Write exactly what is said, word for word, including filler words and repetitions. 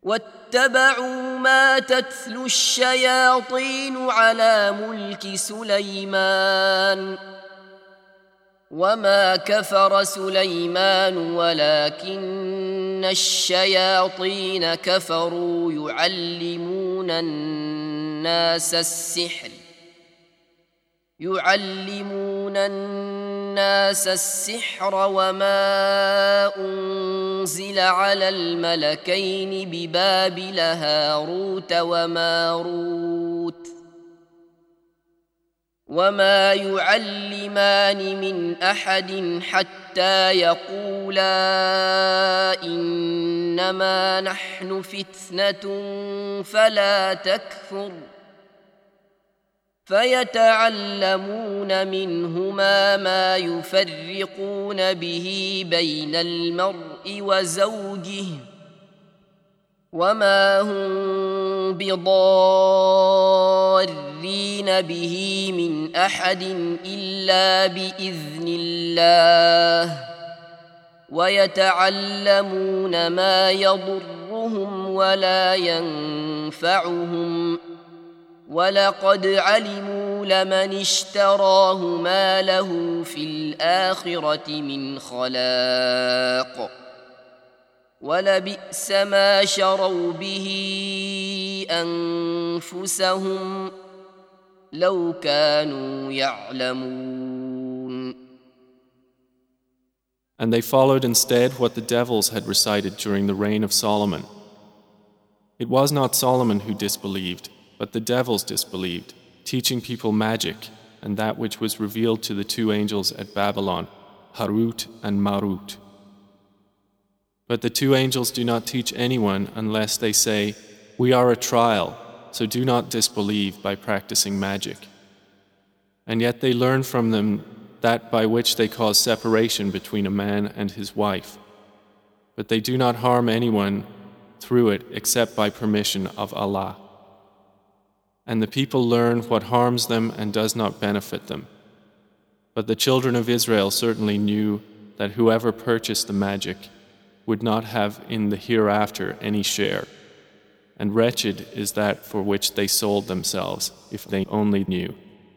واتبعوا ما تتلو الشياطين على ملك سليمان وما كفر سليمان ولكن الشياطين كفروا يعلمون الناس السحر يعلمون الناس السحر وما أنزل على الملكين ببابل هاروت وماروت وما يعلمان من أحد حتى يقولا إنما نحن فتنة فلا تكفر فيتعلمون منهما ما يفرقون به بين المرء وزوجه وما هم بضارين به من أحد إلا بإذن الله ويتعلمون ما يضرهم ولا ينفعهم ولقد علموا لمن اشتراه ما له في الآخرة من خلاق ولبئس ما شروا به أنفسهم لو كانوا يعلمون. And they followed instead what the devils had recited during the reign of Solomon. It was not Solomon who disbelieved, but the devils disbelieved, teaching people magic and that which was revealed to the two angels at Babylon, Harut and Marut. But the two angels do not teach anyone unless they say, "We are a trial, so do not disbelieve by practicing magic." And yet they learn from them that by which they cause separation between a man and his wife. But they do not harm anyone through it except by permission of Allah. And the people learn what harms them and does not benefit them. But the children of Israel certainly knew that whoever purchased the magic would not have in the hereafter any share, and wretched is that for which they sold themselves if they only knew.